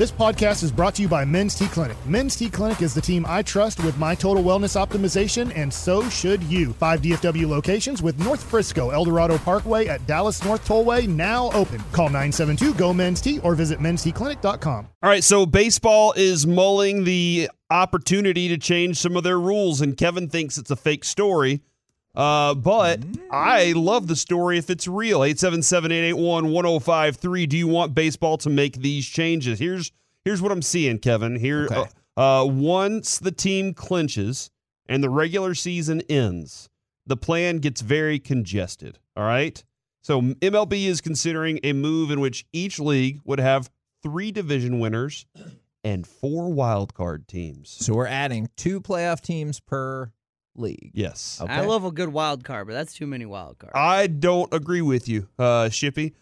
This podcast is brought to you by Men's T Clinic. Men's T Clinic is the team I trust with my total wellness optimization, and so should you. 5 DFW locations with North Frisco, Eldorado Parkway at Dallas North Tollway now open. Call 972-GO-MEN'S-T or visit mensteclinic.com. All right, so baseball is mulling the opportunity to change some of their rules, and Kevin thinks it's a fake story. But I love the story if it's real. 877-881-1053. Do you want baseball to make these changes? Here's what I'm seeing, Kevin. Once the team clinches and the regular season ends, the plan gets very congested. All right? So MLB is considering a move in which each league would have 3 division winners and 4 wild card teams. So we're adding 2 playoff teams per league. Yes. Okay. I love a good wild card, but that's too many wild cards. I don't agree with you, Shippy.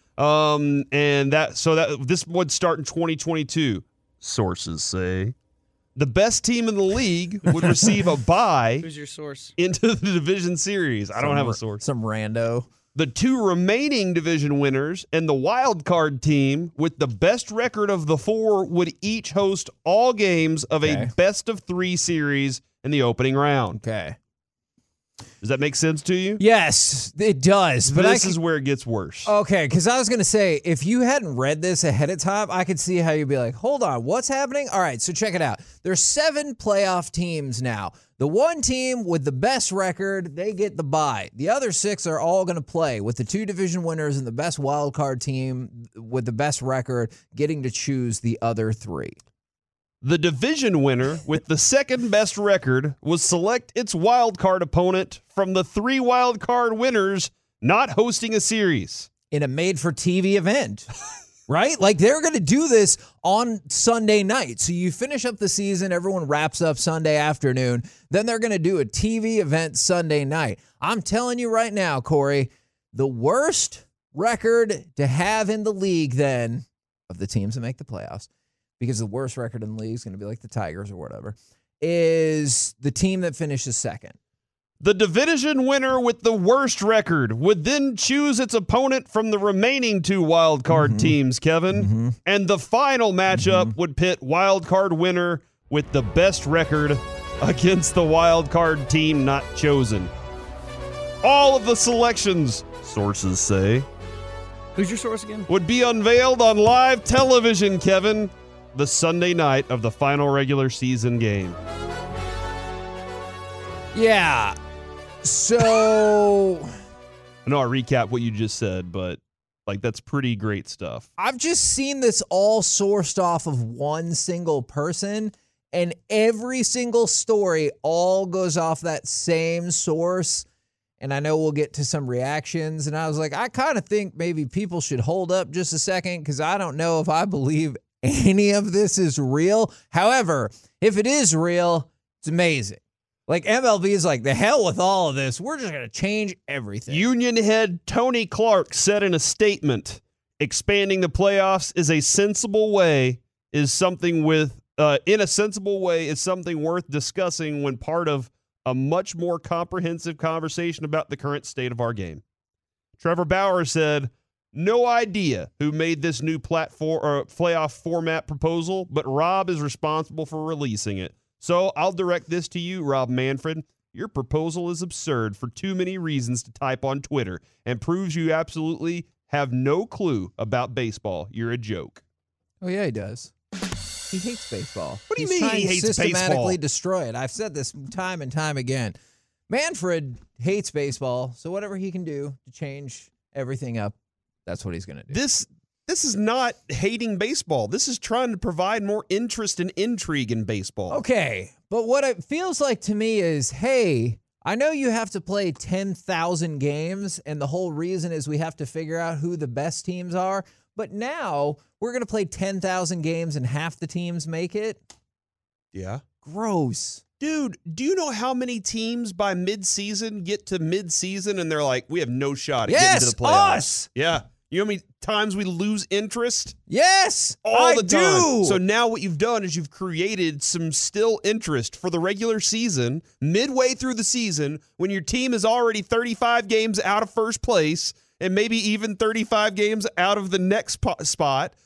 This would start in 2022. Sources say the best team in the league would receive a bye. Who's your source? Into the division series. I don't have a source. Some rando. The 2 remaining division winners and the wild card team with the best record of the 4 would each host all games of a best of 3 series in the opening round. Okay. Does that make sense to you? Yes, it does. But this is where it gets worse. Okay, because I was going to say, if you hadn't read this ahead of time, I could see how you'd be like, hold on, what's happening? All right, so check it out. There's 7 playoff teams now. The 1 team with the best record, they get the bye. The other 6 are all going to play, with the 2 division winners and the best wild card team with the best record getting to choose the other 3. The division winner with the second best record will select its wild card opponent from the 3 wild card winners not hosting a series. In a made-for-TV event, right? Like, they're going to do this on Sunday night. So you finish up the season, everyone wraps up Sunday afternoon, then they're going to do a TV event Sunday night. I'm telling you right now, Corey, the worst record to have in the league then of the teams that make the playoffs, because the worst record in the league is going to be like the Tigers or whatever, is the team that finishes second. The division winner with the worst record would then choose its opponent from the remaining 2 wild card teams, Kevin. And the final matchup would pit wild card winner with the best record against the wild card team not chosen. All of the selections, sources say, who's your source again? Would be unveiled on live television, Kevin, the Sunday night of the final regular season game. Yeah. So I know I recap what you just said, but that's pretty great stuff. I've just seen this all sourced off of one single person, and every single story all goes off that same source. And I know we'll get to some reactions. And I was like, I kind of think maybe people should hold up just a second, because I don't know if I believe any of this is real. However, if it is real, it's amazing. Like, MLB is like, the hell with all of this. We're just going to change everything. Union head Tony Clark said in a statement, expanding the playoffs is a sensible way, is something worth discussing when part of a much more comprehensive conversation about the current state of our game. Trevor Bauer said, no idea who made this new platform or playoff format proposal, but Rob is responsible for releasing it. So I'll direct this to you, Rob Manfred. Your proposal is absurd for too many reasons to type on Twitter and proves you absolutely have no clue about baseball. You're a joke. Oh, yeah, he does. He hates baseball. What do you mean he hates baseball? Systematically destroy it. I've said this time and time again. Manfred hates baseball, so whatever he can do to change everything up, that's what he's going to do. This is not hating baseball. This is trying to provide more interest and intrigue in baseball. Okay, but what it feels like to me is, hey, I know you have to play 10,000 games, and the whole reason is we have to figure out who the best teams are, but now we're going to play 10,000 games and half the teams make it? Yeah. Gross. Dude, do you know how many teams by midseason get to midseason and they're like, we have no shot at getting to the playoffs? Us. Yeah. You know how many times we lose interest? Yes, all the time. do. So now what you've done is you've created some still interest for the regular season, midway through the season, when your team is already 35 games out of first place and maybe even 35 games out of the next spot.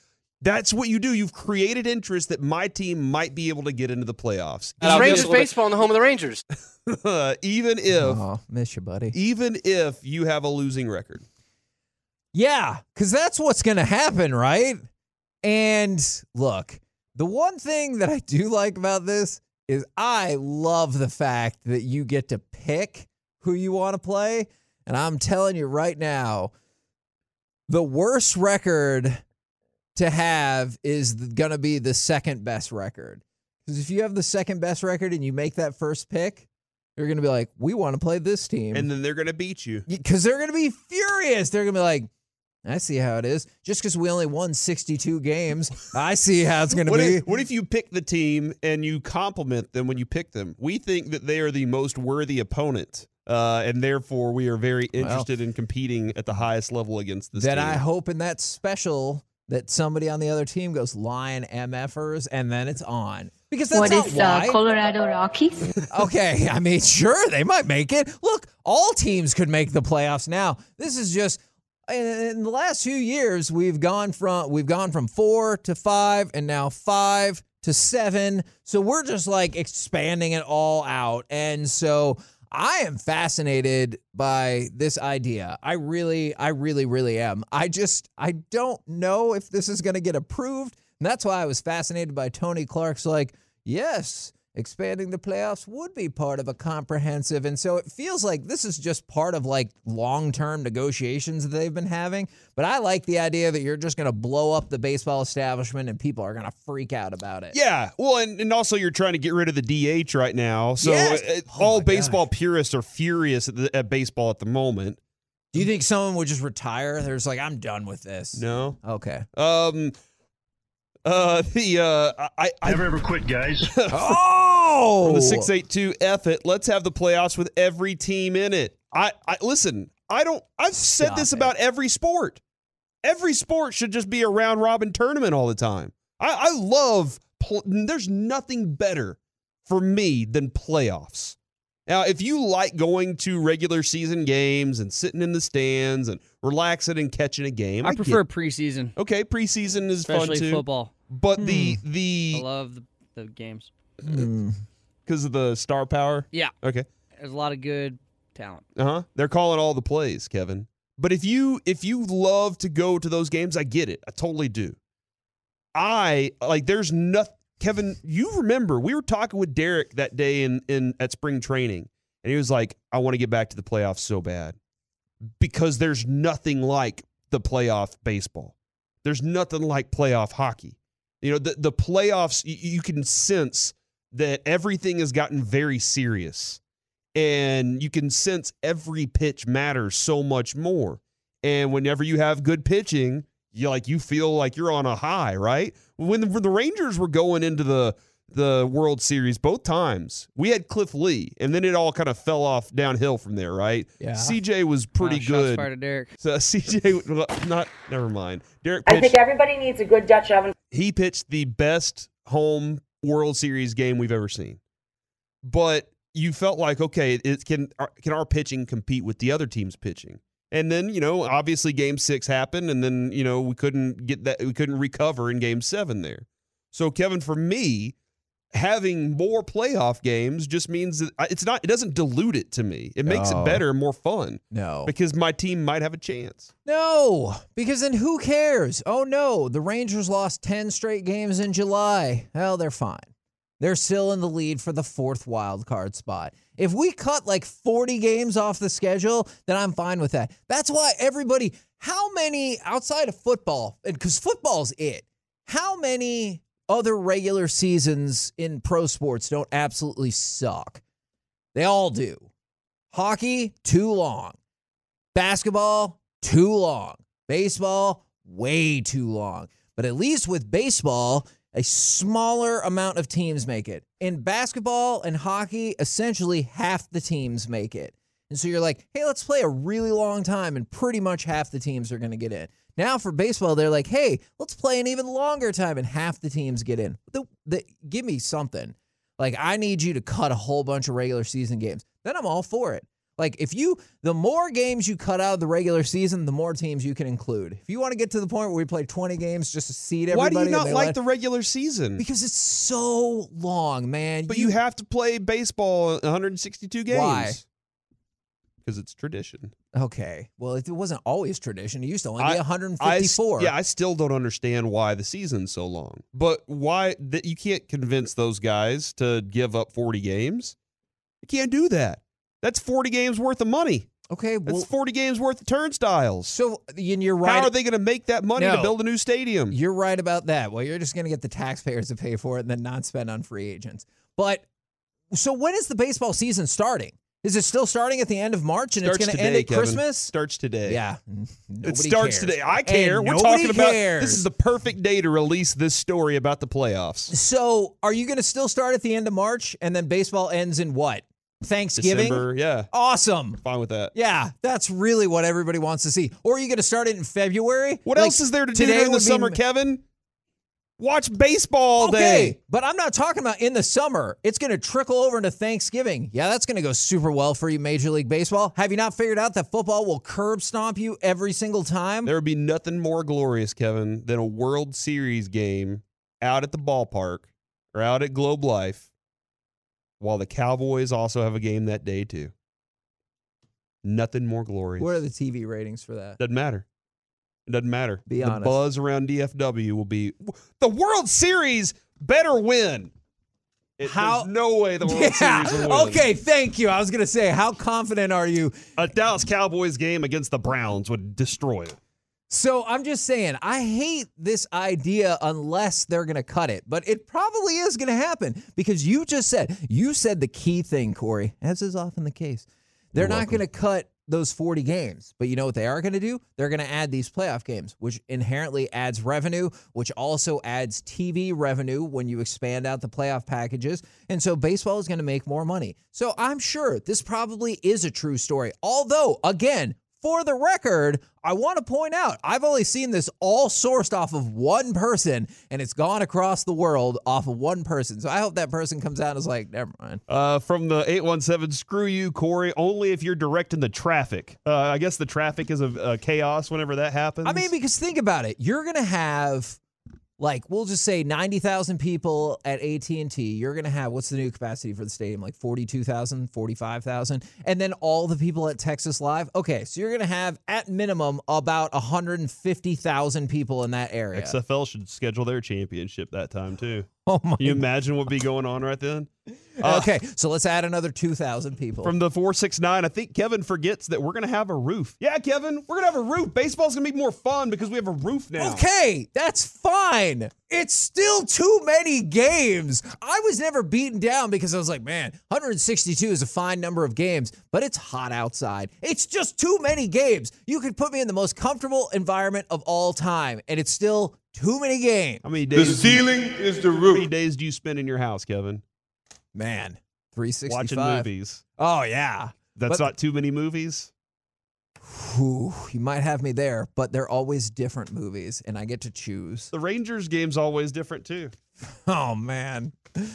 That's what you do. You've created interest that my team might be able to get into the playoffs. It's Rangers baseball in the home of the Rangers. Even miss you, buddy. Even if you have a losing record. Yeah, because that's what's going to happen, right? And look, the one thing that I do like about this is I love the fact that you get to pick who you want to play. And I'm telling you right now, the worst record to have is going to be the second best record. Because if you have the second best record and you make that first pick, you're going to be like, we want to play this team. And then they're going to beat you. Because they're going to be furious. They're going to be like, I see how it is. Just because we only won 62 games, I see how it's going to be. What if you pick the team and you compliment them when you pick them? We think that they are the most worthy opponent, and therefore we are very interested in competing at the highest level against this team. Then I hope in that special that somebody on the other team goes Lion MFers, and then it's on. Because that's not why. Colorado Rockies? Okay, I mean, sure, they might make it. Look, all teams could make the playoffs now. This is just... In the last few years, we've gone from 4 to 5 and now 5 to 7. So we're just like expanding it all out. And so I am fascinated by this idea. I really am. I don't know if this is going to get approved. And that's why I was fascinated by Tony Clark's like, yes, expanding the playoffs would be part of a comprehensive. And so it feels like this is just part of like long-term negotiations that they've been having. But I like the idea that you're just going to blow up the baseball establishment and people are going to freak out about it. Yeah. Well, and also you're trying to get rid of the DH right now. So Yes. all baseball purists are furious at baseball at the moment. Do you think someone would just retire? There's like, I'm done with this. No. Okay. Never ever quit, guys. Oh! From the 682 F it. Let's have the playoffs with every team in it. Listen, I've said Stop this it. about every sport. Every sport should just be a round robin tournament all the time. I love there's nothing better for me than playoffs. Now, if you like going to regular season games and sitting in the stands and relaxing and catching a game, I prefer preseason. Okay, preseason is Especially fun too. football. But I the love the games. because of the star power. Yeah. Okay. There's a lot of good talent. They're calling all the plays, Kevin. But if you love to go to those games, I get it. I totally do. There's nothing. Kevin, you remember we were talking with Derek that day in at spring training, and he was like, I want to get back to the playoffs so bad because there's nothing like the playoff baseball. There's nothing like playoff hockey. You know, the playoffs, you can sense that everything has gotten very serious, and you can sense every pitch matters so much more. And whenever you have good pitching, you feel like you're on a high, right? When the Rangers were going into the World Series both times, we had Cliff Lee, and then it all kind of fell off downhill from there, right? Yeah. CJ was pretty Shots good. fired at Derek. So CJ, never mind. Derek I pitched, think everybody needs a good Dutch oven. he pitched the best home World Series game we've ever seen. But you felt like, okay, can our pitching compete with the other team's pitching? And then, obviously Game 6 happened, and then, we couldn't get that. We couldn't recover in Game 7 there. So, Kevin, for me, having more playoff games just means that it doesn't dilute it to me. It makes it better and more fun. No. Because my team might have a chance. No, because then who cares? Oh, no, the Rangers lost 10 straight games in July. Well, they're fine. They're still in the lead for the 4th wild card spot. If we cut like 40 games off the schedule, then I'm fine with that. That's why how many outside of football, because football's it, how many other regular seasons in pro sports don't absolutely suck? They all do. Hockey, too long. Basketball, too long. Baseball, way too long. But at least with baseball, a smaller amount of teams make it. In basketball and hockey, essentially half the teams make it. And so you're like, hey, let's play a really long time, and pretty much half the teams are going to get in. Now for baseball, they're like, hey, let's play an even longer time, and half the teams get in. Give me something. Like, I need you to cut a whole bunch of regular season games. Then I'm all for it. Like, the more games you cut out of the regular season, the more teams you can include. If you want to get to the point where we play 20 games just to seed everybody. Why do you not like the regular season? Because it's so long, man. But you have to play baseball 162 games. Why? Because it's tradition. Okay. Well, it wasn't always tradition. It used to only be 154. I still don't understand why the season's so long. But why that you can't convince those guys to give up 40 games? You can't do that. That's 40 games worth of money. Okay, well, that's 40 games worth of turnstiles. So you're right. How are they going to make that money to build a new stadium? You're right about that. Well, you're just going to get the taxpayers to pay for it and then not spend on free agents. But so when is the baseball season starting? Is it still starting at the end of March and it's going to end at Christmas? Starts today. Yeah. It starts today. I care. And we're talking about this is the perfect day to release this story about the playoffs. So are you going to still start at the end of March and then baseball ends in what? Thanksgiving? December, yeah. Awesome. Fine with that. Yeah, that's really what everybody wants to see. Or are you going to start it in February? What else is there to do during the summer, Kevin? Watch baseball all day. But I'm not talking about in the summer. It's going to trickle over into Thanksgiving. Yeah, that's going to go super well for you, Major League Baseball. Have you not figured out that football will curb stomp you every single time? There would be nothing more glorious, Kevin, than a World Series game out at the ballpark or out at Globe Life while the Cowboys also have a game that day too. Nothing more glorious. What are the TV ratings for that? Doesn't matter. It doesn't matter. Be honest. The buzz around DFW will be the World Series better win. There's no way the World Series will win. Okay, thank you. I was going to say, how confident are you? A Dallas Cowboys game against the Browns would destroy it. So I'm just saying, I hate this idea unless they're going to cut it. But it probably is going to happen because you said the key thing, Corey, as is often the case. They're not going to cut those 40 games. But you know what they are going to do? They're going to add these playoff games, which inherently adds revenue, which also adds TV revenue when you expand out the playoff packages. And so baseball is going to make more money. So I'm sure this probably is a true story. Although, again, for the record, I want to point out, I've only seen this all sourced off of one person, and it's gone across the world off of one person. So I hope that person comes out and is like, never mind. From the 817, screw you, Corey, only if you're directing the traffic. I guess the traffic is a chaos whenever that happens. I mean, because think about it. You're going to have, like, we'll just say 90,000 people at AT&T. You're going to have, what's the new capacity for the stadium? Like 42,000, 45,000. And then all the people at Texas Live. Okay, so you're going to have, at minimum, about 150,000 people in that area. XFL should schedule their championship that time, too. Oh, my Can you imagine what would be going on right then? Okay, so let's add another 2,000 people. From the 469, I think Kevin forgets that we're going to have a roof. Yeah, Kevin, we're going to have a roof. Baseball's going to be more fun because we have a roof now. Okay, that's fine. It's still too many games. I was never beaten down because I was like, man, 162 is a fine number of games, but it's hot outside. It's just too many games. You could put me in the most comfortable environment of all time, and it's still too many games. How many days? The ceiling is the roof. How many days do you spend in your house, Kevin? Man, 365. Watching movies. Oh, yeah. That's not too many movies? Whew, you might have me there, but they're always different movies, and I get to choose. The Rangers game's always different, too. Oh, man.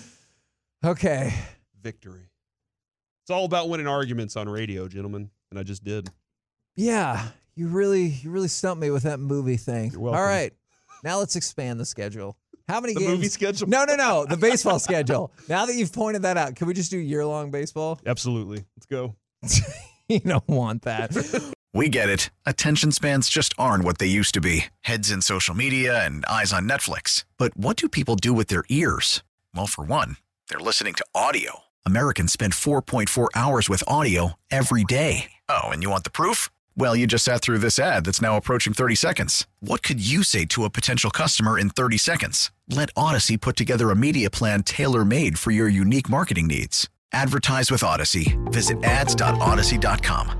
Okay. Victory. It's all about winning arguments on radio, gentlemen, and I just did. Yeah, you really stumped me with that movie thing. You're welcome. All right, now let's expand the schedule. How many games? The movie schedule? No, the baseball schedule. Now that you've pointed that out, can we just do year-long baseball? Absolutely. Let's go. You don't want that. We get it. Attention spans just aren't what they used to be. Heads in social media and eyes on Netflix. But what do people do with their ears? Well, for one, they're listening to audio. Americans spend 4.4 hours with audio every day. Oh, and you want the proof? Well, you just sat through this ad that's now approaching 30 seconds. What could you say to a potential customer in 30 seconds? Let Odyssey put together a media plan tailor-made for your unique marketing needs. Advertise with Odyssey. Visit ads.odyssey.com.